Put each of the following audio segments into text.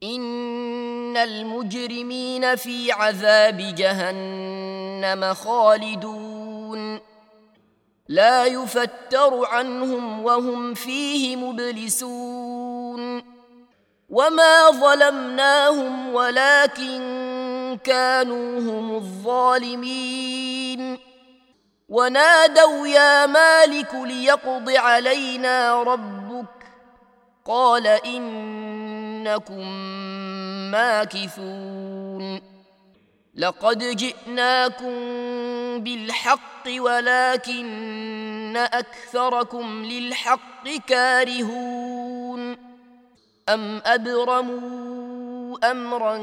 إن المجرمين في عذاب جهنم خالدون لا يفتر عنهم وهم فيه مبلسون وما ظلمناهم ولكن كانوا هم الظالمين ونادوا يا مالك ليقض علينا ربك قال إنكم ماكثون لقد جئناكم بالحق ولكن أكثركم للحق كارهون أم أبرموا أمرا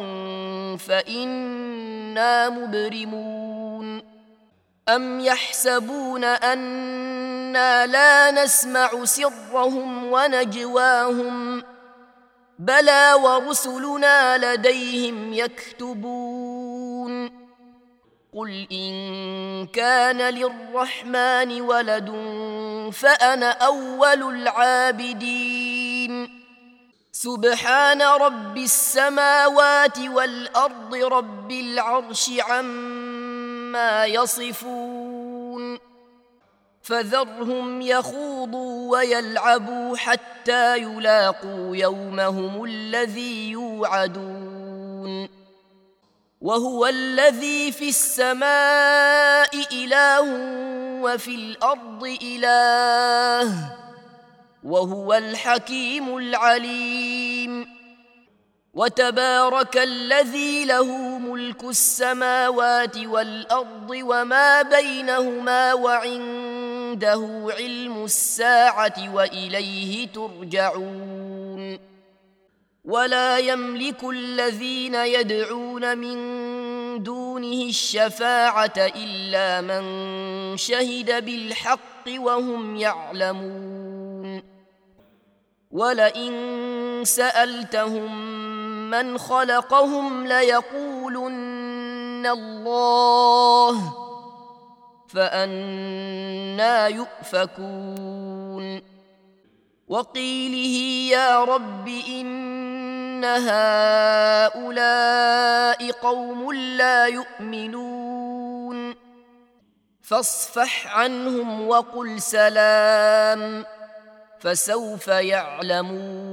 فإنا مبرمون أم يحسبون أنا لا نسمع سرهم ونجواهم بلى ورسلنا لديهم يكتبون قل إن كان للرحمن ولد فأنا أول العابدين سبحان رب السماوات والأرض رب العرش عما يصفون فذرهم يخوضوا ويلعبوا حتى يلاقوا يومهم الذي يوعدون وهو الذي في السماء إله وفي الأرض إله وهو الحكيم العليم وتبارك الذي له ملك السماوات والأرض وما بينهما وعنده علم الساعة وإليه ترجعون ولا يملك الذين يدعون من دونه الشفاعة إلا من شهد بالحق وهم يعلمون ولئن سألتهم من خلقهم ليقولن الله فأنى يؤفكون وقيله يا رب إن هؤلاء قوم لا يؤمنون فاصفح عنهم وقل سلام فسوف يعلمون